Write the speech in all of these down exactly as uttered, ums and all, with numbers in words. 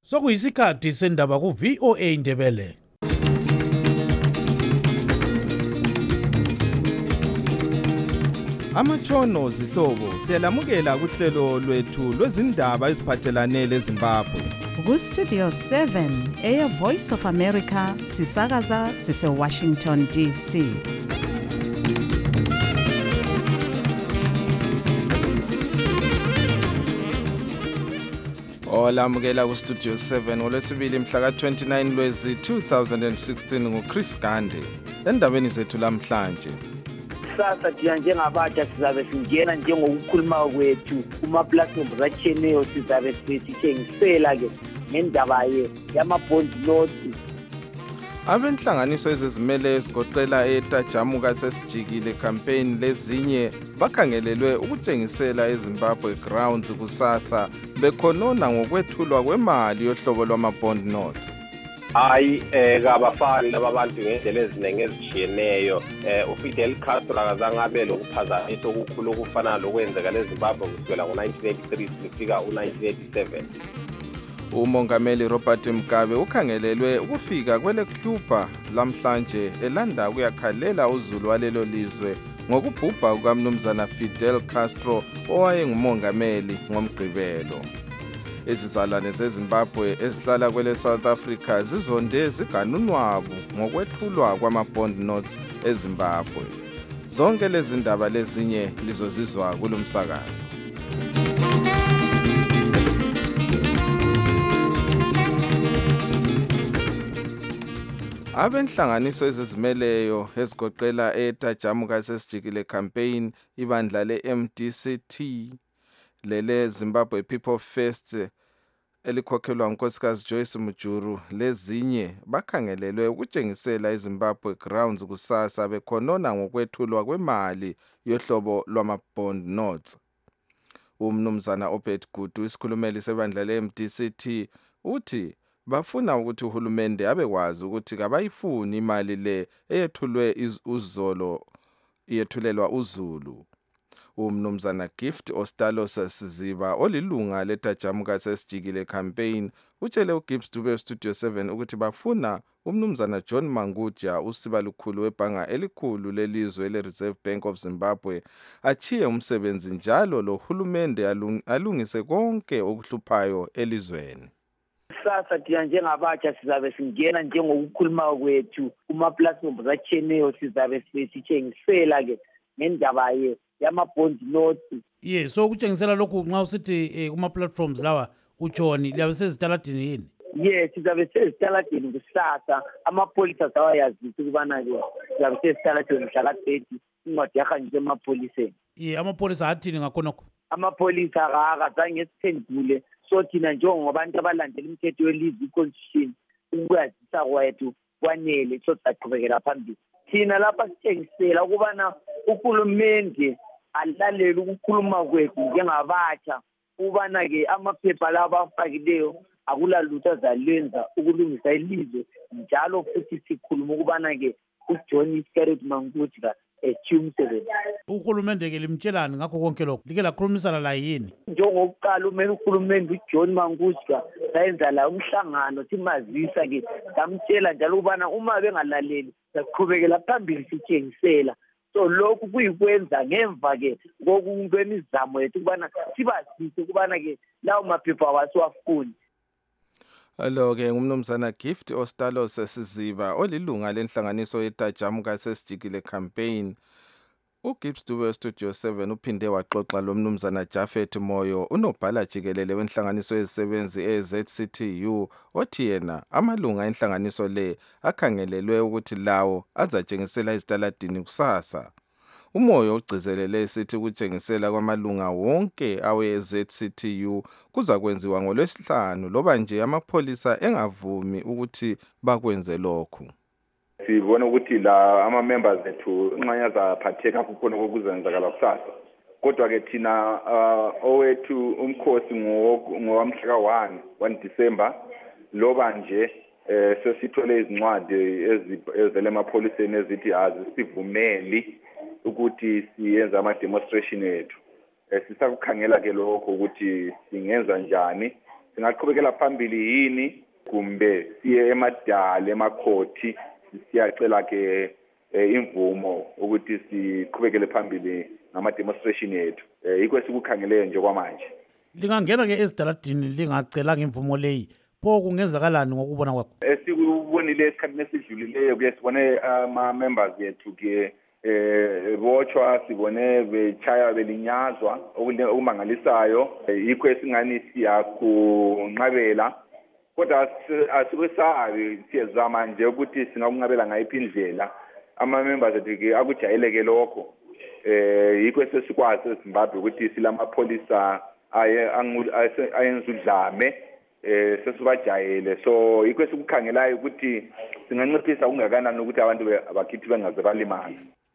Sokuyisikhathi sendaba ku V O A Ndebele. Amatshono zihlobo siyalamukela kuhlelo lwethu lwezindaba eziphathelane leZimbabwe. Ku Studio seven Air Voice of America sisakaza sise Washington D C. Olamukela ku Studio seven olwesibili mhla ka twenty-nine lwezi two thousand sixteen nguChris Gande. Endabeni zethu lamhlanje. Sasa thina njengabatsha sizabe singena njengokukhuluma kwethu kuma platforms atshiyeneyo sizabe sithengisela ke ngendaba ye yama-bond notes. Abenhlanganiso ezizimele ezigoqela eTajamuka sesijikile campaign lezinye bakhangelelwe ukutshengisela eZimbabwe grounds kusasa bekhonona ngokwethulwa kwemali yohlobo lwama-bond notes. Hayi eh kabafani laba bantu ngendlela eziningi ezitshiyeneyo eh uFidel Castro akazange abe lokuphazamisa okukhulu okufana lokwenzeka leZimbabwe kusukela ngo nineteen eighty-three kufika u nineteen eighty-seven. Umongameli Robert Mugabe ukhangelelwe ukufika kwele Cuba lamhlanje elanda kuyakhalela uzulu walelo lizwe ngokubhubha kukaMnumzana Fidel Castro owayengumongameli ngomgqibelo. Izizalwane zeZimbabwe ezihlala kwele South Africa zizonde ziganunwabu ngokwethulwa kwama-bond notes eZimbabwe. Zonke lezi ndaba lezinye lizozizwa kulomsakazo. Abenhlanganiso ezizimeleyo ezigoqela eTajamuka sesijikile campaign ibandla le-M D C T lele Zimbabwe People First elikhokhelwa ngunkosikazi Joyce Mujuru lezinye bakhangelelwe ukutshengisela eZimbabwe grounds kusasa bekhonona ngokwethulwa kwemali yohlobo lwama-bond notes. Umnumzana Obed Gudu isikhulumeli sebandla le-M D C T uthi bafuna ukuthi uhulumende abekwazi ukuthi kabayifuni imali le eyethulwe uzolo yethulelwa uzulu. Umnumzana Gift Ostalos Siziba olilunga leTajamuka sesijikile campaign utshele uGibbs Dube Studio seven ukuthi bafuna umnumzana John Manguja usiba lukhulu webhanga elikhulu lelizwe le-Reserve Bank of Zimbabwe achiye umsebenzi njalo lo hulumende alung, alungise konke okuhluphayo elizweni. Sasa thina njengabatsha sizabe singena njengokukhuluma kwethu kuma platforms atshiyeneyo sizabe sithengisela ke ngendaba ye yama-bond notes. Yes, so ukutshengisela lokhu nxa usithi eh, kuma platforms lawa utshoni liyabe sezitaladini yini? Yes, sizabe sezitaladini kusasa amapholisa zawayazisa ukubana ke sizabe sezitaladini mhla ka thirty incwadi yahanjiswa emapholiseni. Yeah, amapholisa athini ngakhonokho? Amapholisa akazange siphendule so thina njengobantu abalandela imithetho yelizwe i-constitution ukuyazisa kwethu kwanele so saqhubekela phambili. Thina lapha sithengisela ukubana uhulumende alalela ukukhuluma kwethu njengabatsha ubana ke amaphepha laba afakileyo akulalutho azalenza ukulungisa ilizwe njalo futhi sikhuluma ukubana ke uJohn Iscariot Manguja eThumseven. Uhulumende ke limtshelani ngakho konke lokho? Like lakhulumisana la yini? Njengokuqala umele uhulumende uJohn Manguja sayenza la umhlangano simazisa ke samtshela njalo ubana uma bengalaleli saqhubekela phambili sithengisela. So lokhu kuyikwenza ngemva ke kokwemizamo yethu kubana sibasise kubana ke lawo maphepha awasiwafuni. Alo ke ngumnumzana Gift Ostalos Siziba olilunga lenhlanganiso yeTajamuka sesijikile campaign. uGibbs Dube Studio seven uphinde waxoxa lo mnumzana Jafet Moyo unobhala jikelele wenhlanganiso yezisebenzi e-Z C T U othi yena amalunga enhlanganiso le akhangelelwe ukuthi lawo azatshengisela izitaladini kusasa. Umoyo ugcizelele sithi ukutshengisela kwamalunga wonke awe-Z C T U kuza kwenziwa ngolwesihlanu loba nje amapholisa engavumi ukuthi bakwenze lokhu. Sibona ukuthi la ama members ethu nxanya zaphatheka kukhona okuzenzakala kusasa. Kodwa ke thina owethu umkhosi ngowamhla ka one December loba nje sesithole izincwadi ezivela emapholiseni ezithi azisivumeli ukuthi siyenza ama demonstration ethu. Sisakukhangela ke lokho ukuthi singenza njani singaqhubekela phambili yini kumbe siye emadala emakhoti siyacela ke imvumo ukuthi siqhubekele phambili ngama demonstration yethu. Yikho sikukhangeleyo nje kwamanje. Lingangena ke ezidaladini lingacela ngemvumo leyi. Pho kungenzakalani ngokubona kwakho? Esikubonile esikhathini esidlulileyo ke sibone ama members yethu ke eh botshwa, sibone bechaya belinyazwa okumangalisayo. Yikho esingani siyakunqabela, kodwa asikusabi siyezama nje ukuthi singakunqabela ngayiphi indlela. Ama members ethu ke akujayeleke lokho. Eh yikho sesikwazi eZimbabwe ukuthi silamapholisa aye ayenza udlame eh sesibajayele. So yikho sikukhangelayo ukuthi singanciphisa kungakanani ukuthi abantu abakithi bengaze balimala.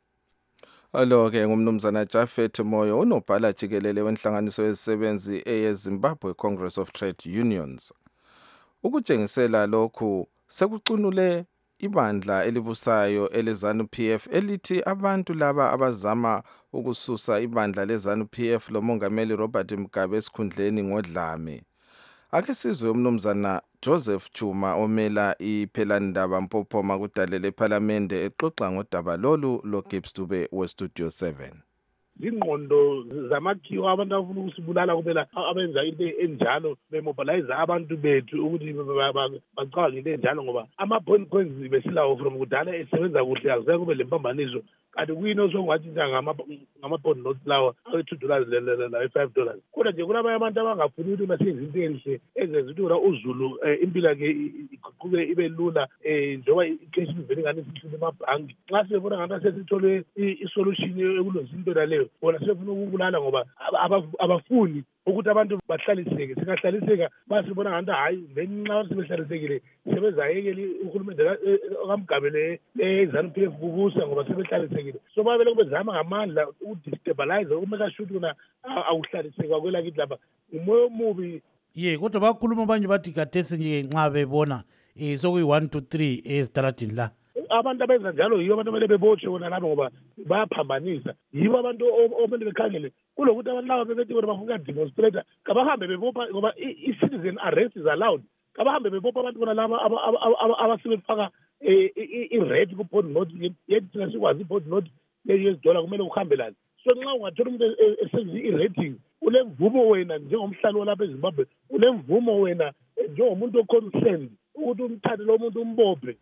Alo ke ngumnumzana Jafet Moyo, unobhala jikelele wenhlanganiso yezisebenzi eyeZimbabwe Congress of Trade Unions. Ukutshengisela lokhu sekucunule ibandla elibusayo eleZANU P F elithi abantu laba abazama ukususa ibandla leZANU P F lomongameli Robert Mugabe esikhundleni ngodlame. Ake sizwe umnumzana Joseph Chuma omela iPhelandaba Mpophoma kudale leParliamente exoxa ngodaba lolu loGibbs Dube weStudio seven. Ingqondo zamakhiwa abantu abafuna ukusibulala kubela abenza into enjalo bemobilize abantu bethu ukuthi bacabanga into enjalo ngoba ama-point coins besilawo from kudala esebenza kuhle akuze kube le mpambaniso. Kanti kuyini osongatshintsha ngama-point notes lawa awe-two dollars lawe-five dollars. Kodwa nje kulabanye abantu abangafuni ukuthi basenze into enhle ezenza ukuthi uZulu impilo yakhe iguquke ibe lula njengoba i-cash ivele ingane sihlule emabhanki. Nxa sibona ngathi sesithole isolution ekulungisa into naleyo, bona sebefuna ukubulala ngoba abafuni ukuthi abantu bahlaliseke. Singahlaliseka basibona ngathi hayi ngenxa sebehlalisekile sebezayekele uhulumende kaMugabe leZANU P F kubusa ngoba sebehlalisekile. So babele kubezama ngamandla ukudestabilize ukumeka sure ukuthi awuhlaliseka kwelakithi lapha umoya omubi. Ye kodwa bakhuluma abanye bathi gadesi nje nxa bebona eh sokuyi one two three ezidaladini la. Abantu abenza njalo yibo abantu abele bebotshwe bona lapha ngoba bayaphambanisa. Yibo abantu omele bekhangele kulokuthi abantu laba bebethi bona bafuna demonstrate kabahambe bebopha ngoba i-citizen arrest is allowed. Kabahambe bebopha abantu bona laba abasebefaka i-red ku-point note yethi thina sikwazi i-point note leyo dola kumele uhambe lazi. So nxa ungathola umuntu esenza i-rating ulemvumo wena njengomhlali walapha eZimbabwe, ulemvumo wena njengomuntu o-concerned ukuthi umthathe lo muntu umbophe.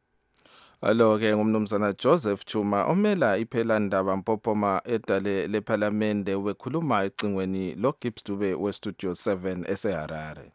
Alo ke ngumnumzana Joseph Chuma omela iPhelandaba Mpophoma edale leParliamente wekhuluma ecingweni loGibbs Dube weStudio seven eseHarare.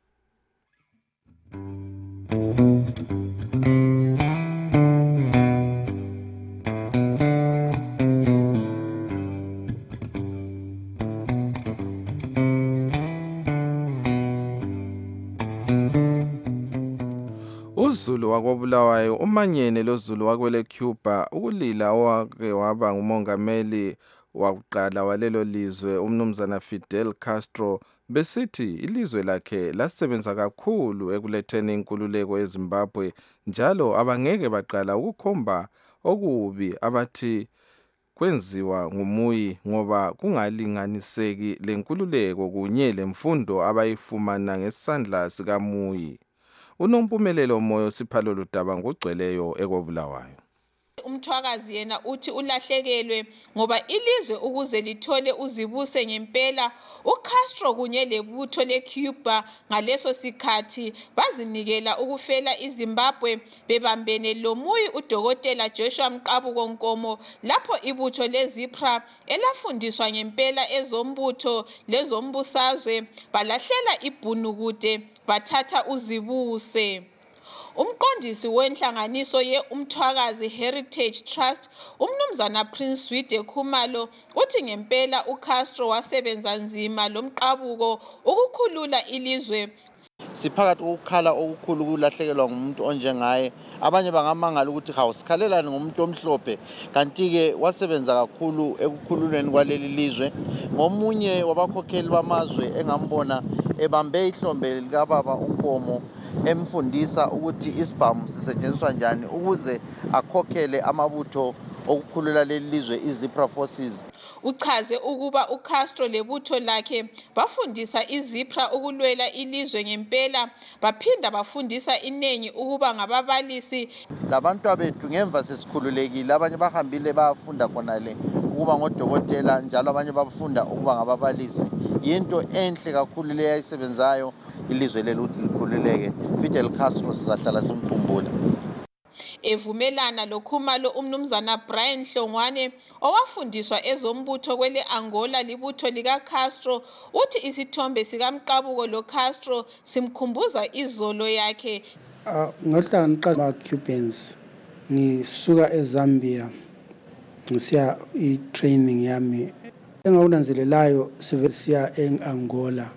uZulu wakobulawayo umanyene loZulu wakwele Cuba ukulila owake waba ngumongameli wakuqala walelo lizwe umnumzana Fidel Castro besithi ilizwe lakhe lasebenza kakhulu ekuletheni inkululeko eZimbabwe njalo abangeke baqala ukukhomba okubi abathi kwenziwa ngumuyi ngoba kungalinganiseki lenkululeko kunye lemfundo abayifumana ngesandla sikamuyi. Unompumelelo Moyo Siphalelo Ludaba ngogcweleyo ekobulawayo. Umthwakazi yena uthi ulahlekelwe ngoba ilizwe ukuze lithole uzibuse ngempela uCastro kunye lebutho leCuba ngaleso sikhathi bazinikela ukufela iZimbabwe bebambene lomuyi uDokotela Joshua Mqabuko Nkomo lapho ibutho leZIPRA elafundiswa ngempela ezombutho lezombusazwe balahlela ibhunukude bathatha uzibuse. Umqondisi wenhlanganiso ye Umthwakazi Heritage Trust umnumzana Prince Wide Khumalo uthi ngempela uCastro wasebenza nzima lomqabuko ukukhulula ilizwe. Siphakathi ukukhala okukhulu kulahlekelwa ngumuntu onjengaye. Abanye bangamangala ukuthi hawu sikhalelani ngomuntu omhlophe, kanti ke wasebenza kakhulu ekukhululeni kwaleli lizwe. Ngomunye wabakhokheli bamazwe engambona ebambe ihlombe likababa uNkomo emfundisa ukuthi isibhamu sisetshenziswa njani ukuze akhokhele amabutho okukhulula leli lizwe iZipra Forces. Uchaze ukuba uCastro lebutho lakhe bafundisa iZipra ukulwela ilizwe ngempela, baphinda bafundisa inengi ukuba ngababalisi. Labantu abethu ngemva sesikhululekile, abanye bahambile bayafunda khonale ukuba ngodokotela, njalo abanye bafunda ukuba ngababalisi. Yinto enhle kakhulu le ayisebenzayo ilizwe leli ukuthi likhululeke. Fidel Castro sizahlala simkhumbula. Evumelana lokhumalo umnumzana Brian Hlongwane owafundiswa ezombutho kwele Angola libutho lika Castro, uthi isithombe sikamqabuko lo Castro simkhumbuza izolo yakhe. Ngohlanga ngiqala Cubans ngisuka eZambia ngisiya i-training yami engawunanzelelayo siya eAngola,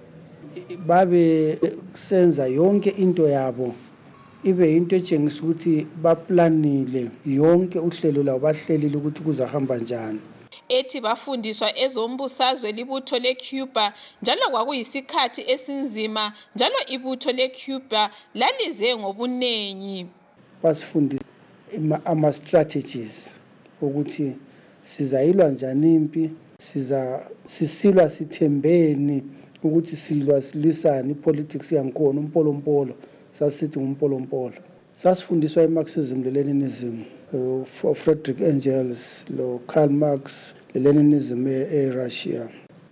babe senza yonke into yabo ibe into etshengisa ukuthi baplanile yonke uhlelo labo, bahlelile ukuthi kuzahamba njani. Ethi bafundiswa ezombusazwe libutho leCuba njalo kwakuyisikhathi esinzima, njalo ibutho leCuba lalize ngobunengi. Basifundisa ama strategies ukuthi sizayilwa njani impi, siza sisilwa sithembeni ukuthi silwa silisani, politics yankona umpolompolo sasithi ngumpolompolo. Sasifundiswa iMarxism leLeninism, uh, Friedrich Engels lo Karl Marx leLeninism eRussia.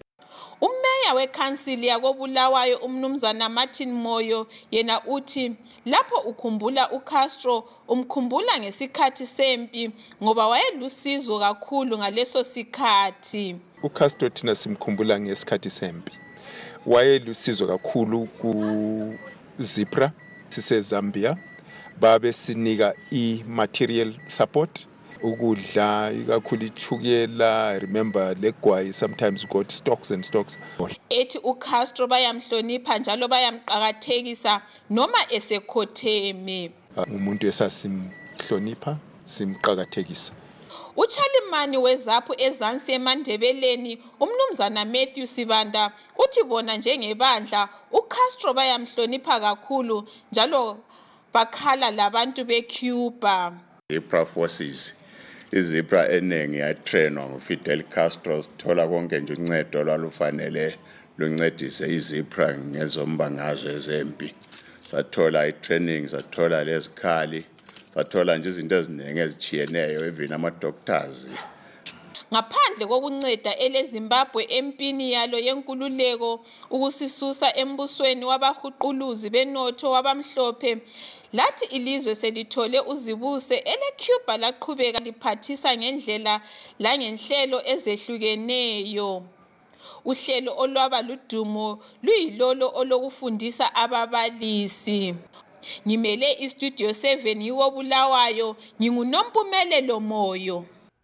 Umeya weCouncil yakobulawayo umnumzana Martin Moyo yena uthi lapho ukhumbula uCastro umkhumbula ngesikhathi sempi ngoba wayelusizo kakhulu ngaleso sikhathi. uCastro thina simkhumbula ngesikhathi sempi, wayelusizo kakhulu ku Zipra siseZambia, babe sinika i-material support, ukudla ikakhulu ichukela, remember legwayi sometimes got stocks and stocks. Ethi uCastro bayamhlonipha njalo bayamqakathekisa noma esekhotheme. Umuntu esasimhlonipha simqakathekisa. Uchalimani wezaphu ezansi eMandebeleni umnumzana Matthew Sibanda uthi bona njengebandla uCastro bayamhlonipha kakhulu njalo bakhala labantu beCuba. Zipra Forces iZipra enengi yatrainwa nguFidel Castro, sithola konke nje uncedo lwalufanele luncedise iZipra ngezombangazwe zempi. Sathola itraining, sathola lezikhali, sathola nje izinto eziningi ezichiyeneyo, even ama-doctors. Ngaphandle kokunceda eleZimbabwe empini yalo yenkululeko ukusisusa embusweni wabahuquluzi benotho wabamhlophe, lathi ilizwe selithole uzibuse eleCuba laqhubeka liphathisa ngendlela langenhlelo ezehlukeneyo. Uhlelo olwaba ludumo luyilolo olokufundisa ababalisi. Ngimele iStudio seven yiwobulawayo, nginguNompumelelo Moyo.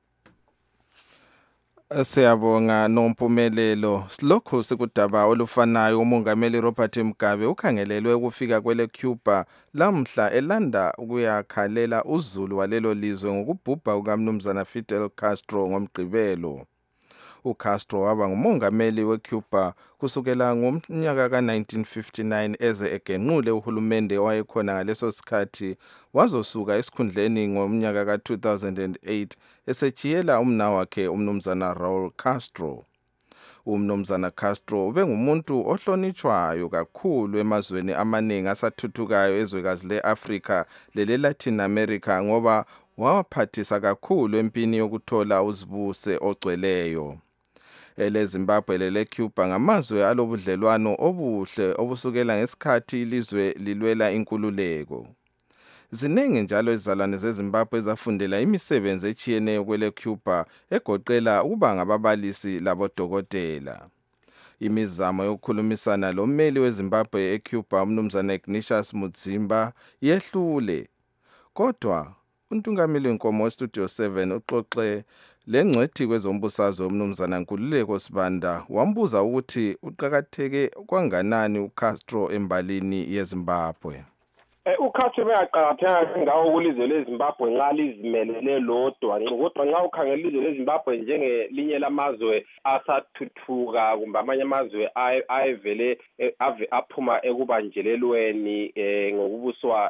Siyabonga Nompumelelo. Silokhu sikudaba olufanayo umongameli Robert Mugabe ukhangelelwe ukufika kwele Cuba lamhla elanda ukuyakhalela uzulu walelo lizwe ngokubhubha kukamnumzana Fidel Castro ngomgqibelo. uCastro waba ngumongameli weCuba kusukela ngomnyaka ka nineteen fifty-nine eze egenqule uhulumende owayekhona ngaleso sikhathi wazosuka esikhundleni ngomnyaka ka two thousand eight esejiyela umnawakhe umnumzana Raul Castro. Umnumzana Castro ubengumuntu ohlonitshwayo kakhulu emazweni amaningi asathuthukayo ezwekazi leAfrika leleLatin America ngoba waphathisa kakhulu empini yokuthola uzibuse ogcweleyo. eleZimbabwe leleCuba ngamazwe alobudlelwano obuhle obusukela ngesikhathi ilizwe lilwela inkululeko. Ziningi njalo izalwane zeZimbabwe ezafundela imisebenzi echiyeneyo kweleCuba egoqela ukuba ngababalisi labodokotela. Imizamo yokukhulumisana lommeli weZimbabwe eCuba umnumzana Ignatius Mudzimba yehlule. Kodwa untungameli wenkomo weStudio seven uxoxe lengcwethi kwezombusazwe umnumzana Nkululeko Sibanda wambuza ukuthi uqhakatheke kwanganani uCastro embalini yeZimbabwe. uCastro beyaqakatheka ngawo kulizwe leZimbabwe nxa lizimelele lodwa kodwa nxa ukhangela ilizwe leZimbabwe njengelinye lamazwe asathuthuka kumbe amanye amazwe ayevele ave aphuma ekubanjelelweni ngokubuswa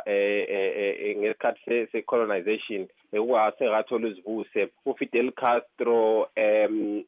ngesikhathi se-colonization ekuwasengathola izibuse uFidel Castro um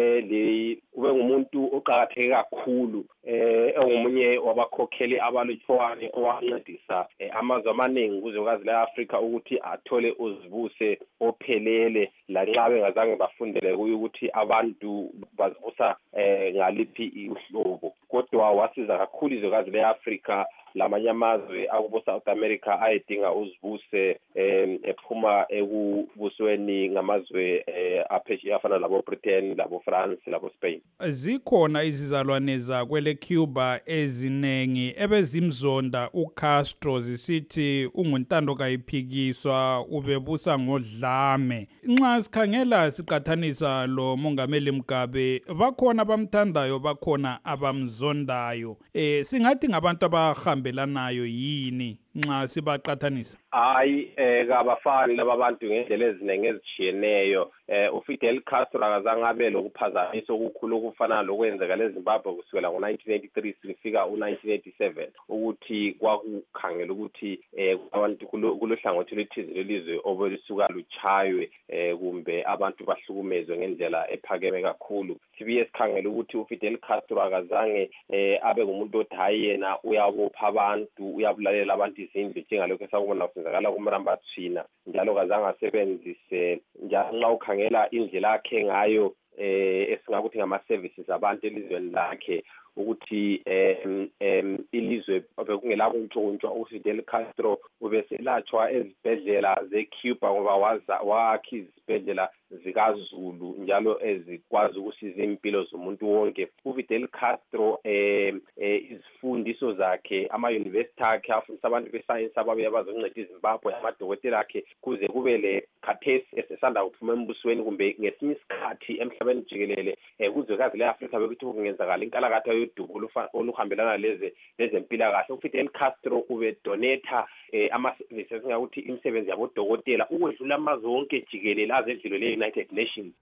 ube ube ngumuntu oqakatheke kakhulu eh engomunye wabakhokheli abalutshwane owancedisa amazwe amaningi kuzwekazi le-Afrika ukuthi athole uzibuse ophelele lanxa bengazange bafundele kuyo ukuthi abantu bazibusa eh ngaliphi uhlobo kodwa wasiza kakhulu izwekazi le-Afrika lamanye amazwe akubo South America ayedinga uzibuse em ephuma ekubusweni ngamazwe aphesheya afana labo Britain labo France labo Spain. Zikhona izizalwane zakwele Cuba ezinengi ebezimzonda uCastro zisithi unguntando kayiphikiswa ubebusa ngodlame. Nxa sikhangela siqathanisa lo mongameli Mugabe bakhona abamthandayo bakhona abamzondayo. Eh singathi ngabantu abahambelanayo yini nxa sibaqathanisa? Hayi eh kabafani laba bantu ngendlela ezinenge ezitshiyeneyo. Eh uFidel Castro akazange abe lokuphazamisa okukhulu okufana lokwenzeka leZimbabwe kusukela ngo nineteen eighty-three sifika u nineteen eighty-seven ukuthi kwakukhangela ukuthi eh abantu kulohlangothi lwethize lelizwe obelisuka luchaywe eh kumbe abantu bahlukumezwe ngendlela ephakeme kakhulu. Sibiye sikhangela ukuthi uFidel Castro akazange eh abe ngumuntu othi hayi yena uyabopha abantu uyabulalela abantu izindlu njengalokho esakubona kusenzakala kuMrambathina njalo kazange asebenzise njalo nxa ukhangela indlela yakhe ngayo eh esingakuthi ngama services abantu elizweni lakhe ukuthi em em ilizwe bekungela kuntshontshwa uFidel Castro ubeselatshwa ezibhedlela zeCuba ngoba waza wakhi izibhedlela zikaZulu njalo ezikwazi ukusiza impilo zomuntu wonke. uFidel Castro eh izifundiso zakhe ama university akhe afundisa abantu bescience ababe abazonceda iZimbabwe amadokotela akhe kuze kube le khathesi esesanda kuphuma embusweni kumbe ngesinye isikhathi emhlabeni jikelele kuzwekazi leAfrika bekuthi kungenzakala inkalakatha yodubo oluhambelana leze lezempilakahle. uFidel Castro ube donata ama services ngakuthi imisebenzi yabodokotela ukwedlula amazwe onke jikelele azedlule le United Nations.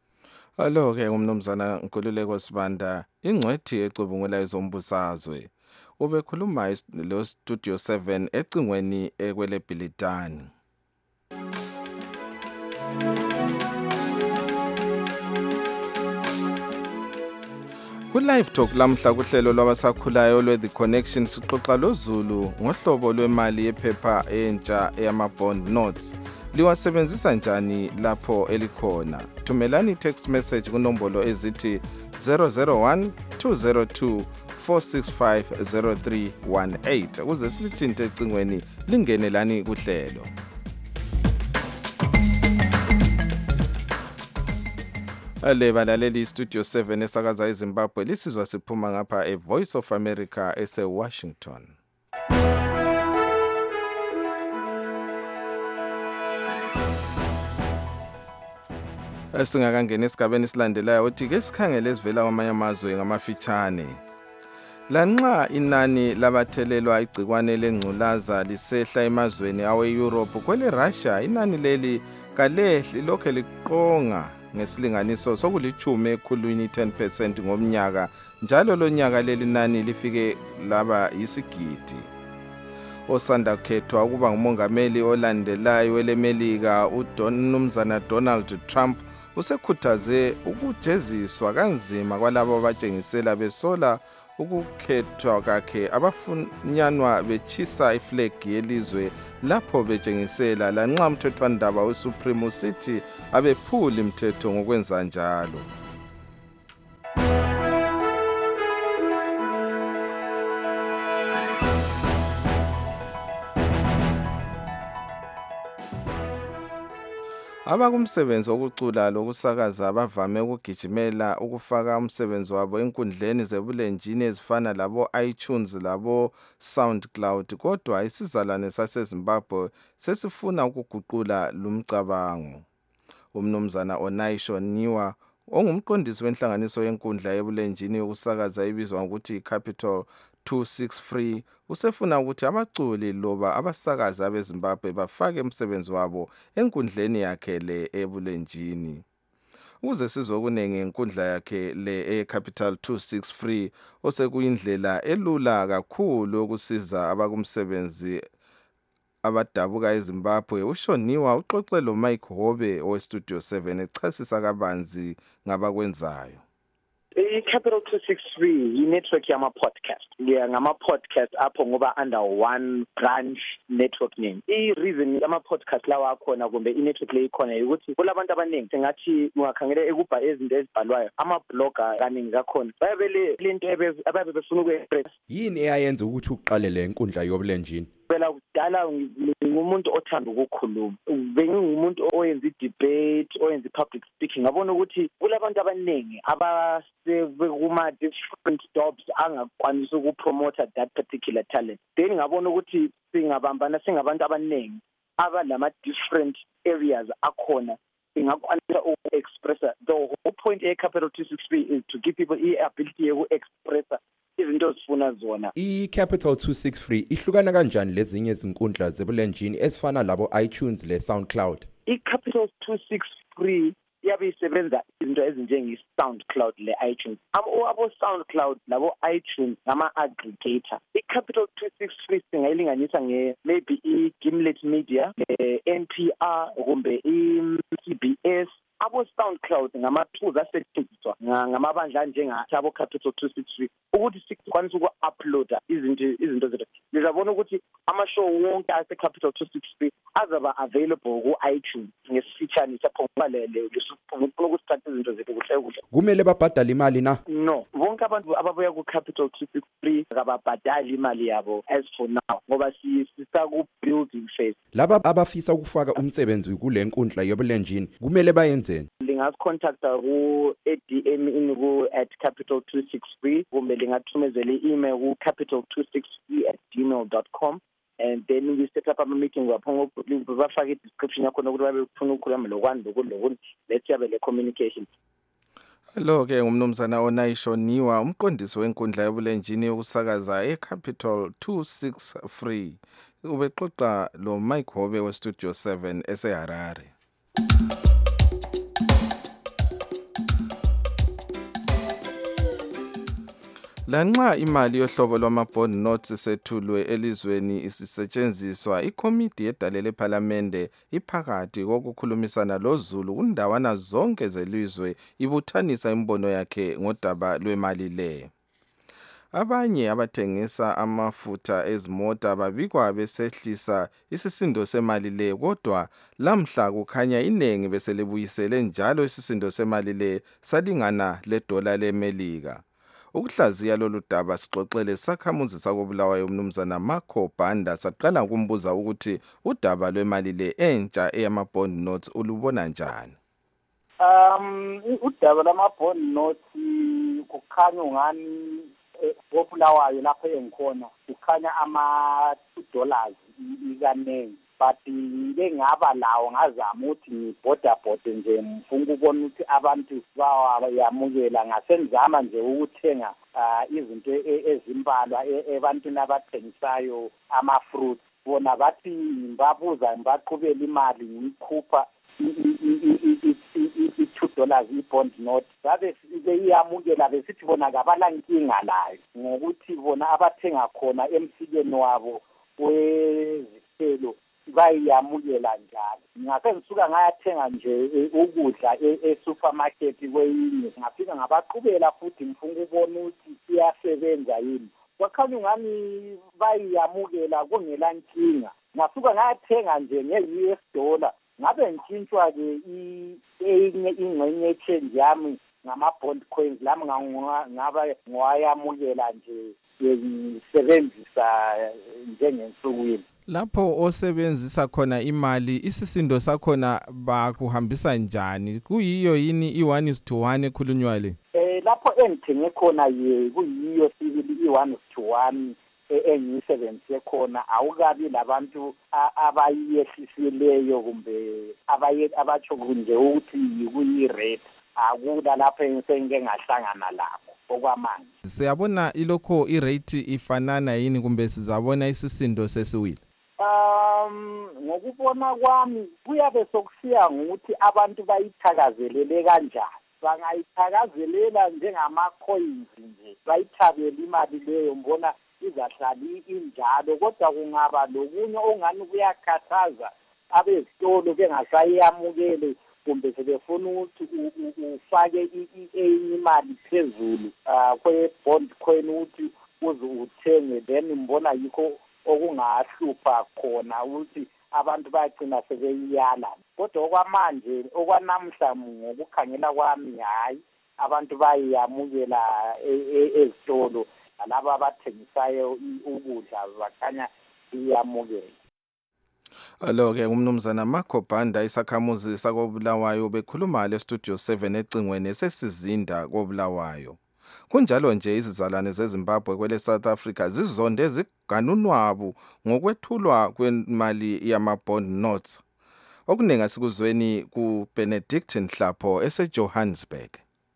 Alo ke umnumzana Nkululeko Sibanda ingcwethi ecubungula izombusazwe ubekhuluma lo Studio seven ecingweni ekwele Bhilitani. Ku live talk lamhla kuhlelo lwabasakhulayo lwe The Connection sixoxa loZulu ngohlobo lwemali yephepha entsha eyama bond notes. Liwasebenzisa njani lapho elikhona? Thumelani text message kunombolo ezithi zero zero one two zero two four six five zero three one eight ukuze silithinte ecingweni lingenelani kuhlelo. Ale balaleli Studio seven esakaza eZimbabwe lisizwa siphuma ngapha e Voice of America ese Washington. Asingakangena esigabeni silandelayo uthi ke sikhangele sivela kwamanye amazwe ngamafitshane. Lanxa inani labathelelwa igcikwane lengculaza lisehla emazweni awe Europe kwele Russia inani leli kalehli lokho liqonga ngesilinganiso sokulichume ekhulwini ten percent ngomnyaka njalo lo nyaka leli nani lifike laba yisigidi. Osanda kukhethwa ukuba ngumongameli olandelayo welemelika uMnumzana Donald Trump usekhuthaze ukujeziswa kanzima kwalabo abatshengisela besola ukukhethwa kwakhe abafunyanwa bechisa iflag yelizwe lapho betshengisela lanxa umthethwandaba weSupreme usithi abephuli imithetho ngokwenza njalo. Abakumsebenzi wokucula lokusakaza abavame ukugijimela ukufaka umsebenzi wabo enkundleni zebulenjini ezifana labo iTunes labo SoundCloud kodwa isizalwane saseZimbabwe sesifuna ukuguqula lumcabango. Umnumzana Onaisho Niwa ongumqondisi wenhlanganiso yenkundla yebulenjini yokusakaza ibizwa ngokuthi Capital two six three usefuna ukuthi abaculi loba abasakazi abeZimbabwe bafake umsebenzi wabo enkundleni yakhe le ebulenjini. Ukuze sizokunenge inkundla yakhe le eCapital two six three osekuyindlela elula kakhulu ukusiza abakumsebenzi abadabuka eZimbabwe, uShoniwa uxoxe lo Mike Hobe we Studio seven echasisa kabanzi ngabakwenzayo. I-Capital two six three yi-network yama-podcast. Yeah, ngama-podcast apho ngoba under one branch network name. I-reason ama-podcast lawa akhona kumbe i-network le ikhona ukuthi kulabantu abaningi sengathi ungakhangela ekubha izinto ezibhalwayo ama-blogger kaningi kakhona bayabe lento ababe befuna ukuyexpress. Yini eyayenza ukuthi uqale le nkundla yobulenjini? Phela kudala ngumuntu othanda ukukhuluma. Bengingumuntu oyenza i-debate, oyenza i-public speaking. Ngabona ukuthi kulabantu abaningi abasebekuma different jobs angakwanisa ukupromote that particular talent. Then ngabona ukuthi singabambana singabantu abaningi abalama different areas akhona ingakwanisa uku-expressa. The whole point e-Capital two six three is to give people i-ability yoku-expressa izinto zifuna zona. I-Capital two six three ihlukana kanjani lezinye izinkundla zebulenjini ezifana labo iTunes le SoundCloud? I-Capital two six three yabe isebenza izinto ezinjenge-SoundCloud le iTunes. Abo SoundCloud labo iTunes ngama-aggregator. I-Capital two six three singayilinganisa nge maybe i-Gimlet Media, N P R kumbe i-C B S. Abo SoundCloud ngama-tools asetshenziswa ngamabandla njengathi abo Capital two six three ukuthi sikwanise uku-uploada izinto izinto zethu. Ngizabona ukuthi ama-show wonke ase-Capital two six three azaba available ku-iTunes ngesifitshane saphomalele ukusithatha izinto zethu kuhle kuhle. Kumele babhadale imali na? No, bonke abantu ababuya ku-Capital two six three kababhadali imali yabo as for now ngoba sisaku-building phase. Laba abafisa ukufaka umsebenzi kule nkundla yobulenjini kumele bayenze. Lingascontacta ku-A D M in ku at capital two six three kumbe lingathumezela i-email ku capital two six three at gmail dot com and then we set up a meeting lapho bafake i-description yakho nokuthi babe ufuna ukukhuluma lokwani lokuthi let's have a communication. Lo ke ngumnumzana onayishoniwa umqondisi wenkundla yobulenjini yokusakaza eCapital two six three ubexoxa lo Mike Hobe we Studio seven eseHarare. Lanxa imali yohlobo lwama-bond notes isethulwe elizweni isisetshenziswa, ikomiti yedale lephalamende iphakathi kokukhulumisana loZulu kundawana zonke zelizwe ibuthanisa imbono yakhe ngodaba lwemali le. Abanye abathengisa amafutha ezimota babikwa besehlisa isisindo semali le, kodwa lamhla kukhanya inengi beselibuyisele njalo isisindo semali le salingana ledola leMelika. Ukuhlaziya lolu daba sixoxele sakhamuzi sakobulawayo umnumzana Marco Banda saqala ukumbuza ukuthi udaba lwemali le entsha eyama-bond notes ulubona njani. Um udaba lama-bond notes kukhanya ungani obulawayo lapho engikhona kukhanya ama two dollars ikanengi but ngengaba lawo ngazama ukuthi ngibhodabhode nje ngifuna ukubona ukuthi abantu bayamukela ngasenzama nje ukuthenga izinto ezimbalwa ebantwini abathengisayo ama-fruits bona bathi ngibabuza ngibaqhubela imali ngiyikhupha i-two dollars i-bond note babe beyamukela besithi bona kabalankinga layo ngokuthi bona abathenga khona emsikeni wabo wezithelo bayamukela njalo. Ngase ngisuka ngayathenga nje ukudla e-supermarket kweyinye ngafika ngabaqhubela futhi ngifuna ukubona ukuthi iyasebenza yini. Kwakhanya ungani bayamukela kungela nkinga. Ngasuka ngayathenga nje nge-U S dollar ngabe ngitshintshwa ke enye ingxenye change yami ngama-bond coins lami ngaba ngwayamukela nje ngisebenzisa njengensukwini. Lapho osebenzisa khona imali isisindo sakhona bakuhambisa njani? Kuyiyo yini i-one is to one ekhulunywa le? Eh lapho engithenge khona ye kuyiyo sibili i-one is to one engiyisebenzise khona awukabi labantu abayehlisileyo kumbe abaye abatsho nje ukuthi kuyi-rate akula lapho engike ngahlangana lapho. okwamanje. Siyabona ilokho irate ifanana yini kumbe sizabona isisindo sesiwile? Um ngokubona kwami kuyabe sokusiya ngokuthi abantu bayithakazelele kanjani. Bangayithakazelela njengama coins nje bayithabele imali leyo mbona izahlali injalo kodwa kungaba lokunye ongani kuyakhathaza abezitolo bengasayamukele kumbe sebefuna ukuthi ufake enye imali phezulu kwe bond coin ukuthi uze uthenge then mbona yikho okungahlupha khona ukuthi abantu bayagcina sebeyiyala kodwa okwamanje okwanamhla ngokukhangela kwami hayi abantu bayamukela ezitolo laba abathengisayo ukudla bakhanya iyamukela. Alo ke umnumzana Marco Banda isakhamuzi sakobulawayo bekhuluma le studio seven ecingweni sesizinda kobulawayo. Kunjalo nje izizalwane zeZimbabwe kwele South Africa zizonde ziganunwabu ngokwethulwa kwemali yama bond notes. Okunenga sikuzweni ku Benedict Nhlapho eseJohannesburg.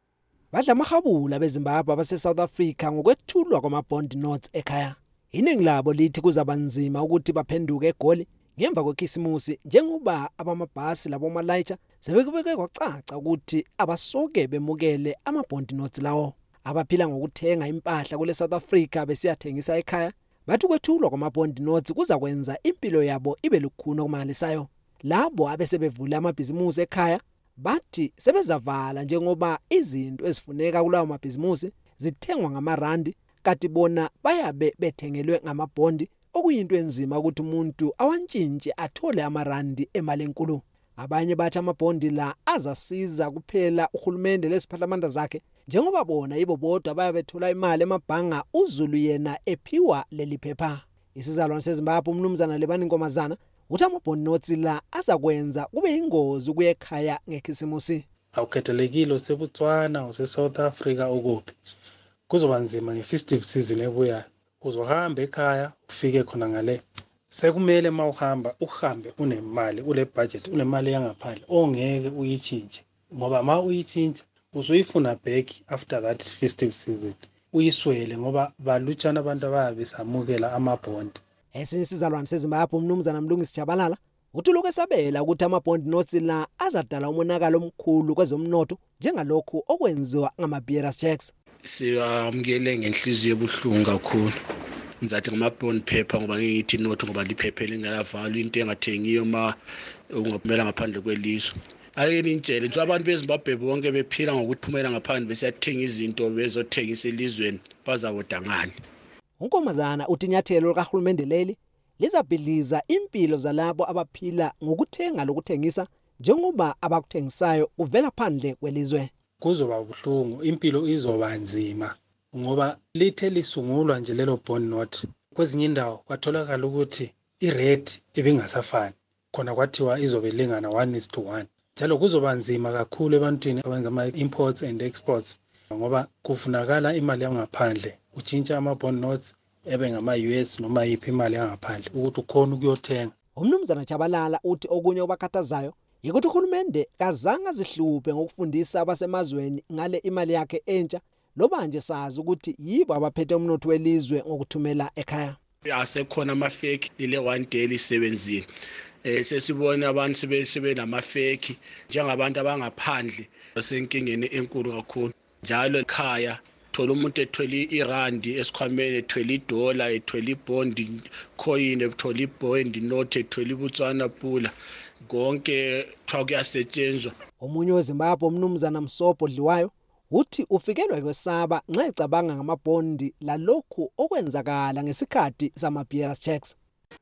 Badla mahabula beZimbabwe abase South Africa ngokwethulwa kwama bond notes ekhaya. Iningi labo lithi kuzabanzima ukuthi baphenduke egoli ngemva kwekhisimusi njengoba abamabhasi labo malayitsha sebekubeke kwacaca ukuthi abasoke bemukele ama bond notes lawo. Abaphila ngokuthenga impahla kule South Africa besiyathengisa ekhaya bathi kwethulwa kwama bond notes kuza kwenza impilo yabo ibe lukhuni okumangalisayo. Labo abesebevula amabhizimusi ekhaya bathi sebezavala njengoba izinto ezifuneka kulawo mabhizimusi zithengwa ngamarandi kanti bona bayabe bethengelwe ngamabhondi okuyinto enzima ukuthi umuntu awantshintshi athole amarandi emali enkulu. Abanye bathi amabhondi la azasiza kuphela uhulumende lesiphathamandla zakhe njengoba bona yibo bodwa bayabethola imali emabhanga uZulu yena ephiwa leli phepha. Isizalwane seZimbabwe umnumzana Lebani Nkomazana uthi amabhondi notes la azakwenza kube ingozi ukuya ekhaya ngekhisimusi. Awukhethelekile useBotswana useSouth Africa ukuphi kuzoba nzima nge-festive season ebuyayo. Uzohamba ekhaya ufike khona ngale sekumele mawuhamba uhambe unemali ule budget unemali yangaphandle ongeke uyichinje ngoba ma uyichinje uzoyifuna back after that festive season uyiswele ngoba balutshana abantu abayabe samukela amabond. Esinye isizalwane seZimbabwe umnumzana Mlungisi Jabalala uthi lokho esabela ukuthi amabond notes la azadala umonakalo omkhulu kwezomnotho njengalokho okwenziwa ngama-bearers checks. Siyamukele ngenhliziyo ebuhlungu kakhulu. Ngizathi ngama-bond paper ngoba ngiyithi nothi ngoba liphepha lingalavalwa into engathengiyo ma ungaphumela ngaphandle kwelizwe. Ayini intshele nje abantu beZimbabwe bonke bephila ngokuphumela ngaphandle besiyathenga izinto bezothengisa elizweni bazawoda ngani. Unkomazana uthi inyathelo likahulumende leli lizabhidliza impilo zalabo abaphila ngokuthenga lokuthengisa njengoba abakuthengisayo kuvela phandle kwelizwe. Kuzoba ubuhlungu impilo izoba nzima ngoba lithe lisungulwa nje lelo bond note kwezinye indawo kwatholakala ukuthi irate ibingasafani khona kwathiwa izobe lingana one is to one. Njalo kuzoba nzima kakhulu ebantwini abenza ama imports and exports ngoba kufunakala imali yangaphandle utshintsha ama bond notes ebe ngama U S noma yiphi imali yangaphandle ukuthi ukhona ukuyothenga. Umnumzana Jabalala uthi okunye obakhathazayo yikuthi uhulumende kazange zihluphe ngokufundisa abasemazweni ngale imali yakhe entsha loba nje sazi ukuthi yibo abaphethe umnotho welizwe ngokuthumela ekhaya. Asekhona ama fake lile one day lisebenzile. Eh sesibona abantu sebesebe nama fake njengabantu abangaphandle basenkingeni enkulu kakhulu. Njalo ekhaya thola umuntu ethwele irandi esikhwameni ethwele idola ethwele ibond coin ethwele ibond note ethwele iBotswana pula konke thwa kuyasetshenzwa. Omunye weZimbabwe umnumzana Msopo Dliwayo uthi ufikelwa kwesaba nxa ecabanga ngamabhondi lalokhu okwenzakala ngesikhathi sama-bearers checks.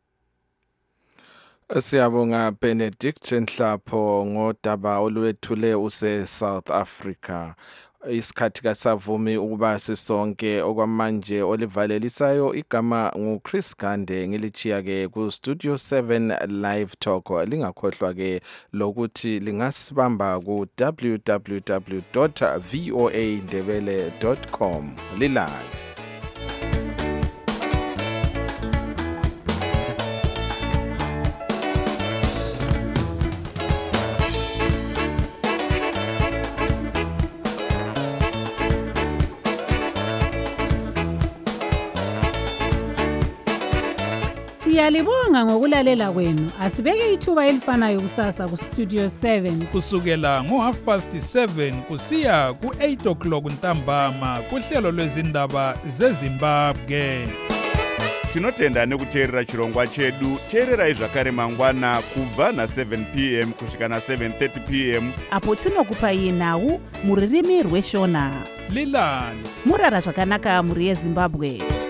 Siyabonga Benedict Nhlapho ngodaba olwethule use South Africa. Isikhathi kasavumi ukuba sisonke okwamanje olivalelisayo igama nguChris Gande ngilichiya ke ku Studio seven Live Talk. Lingakhohlwa ke lokuthi lingasibamba ku w w w dot voa ndebele dot com lilayo. Siyalibonga ngokulalela kwenu. Asibeke ithuba elifanayo kusasa ku Studio seven. Kusukela ngo half past seven kusiya ku eight o'clock ntambama kuhlelo lwezindaba zeZimbabwe. Tinotenda nekuteerera chirongwa chedu. Teererai zvakare mangwana kubva na seven p m kusvika na seven thirty p m apo tinokupai nhau muririmi rweshona. Lilani Murara zvakanaka muri yeZimbabwe.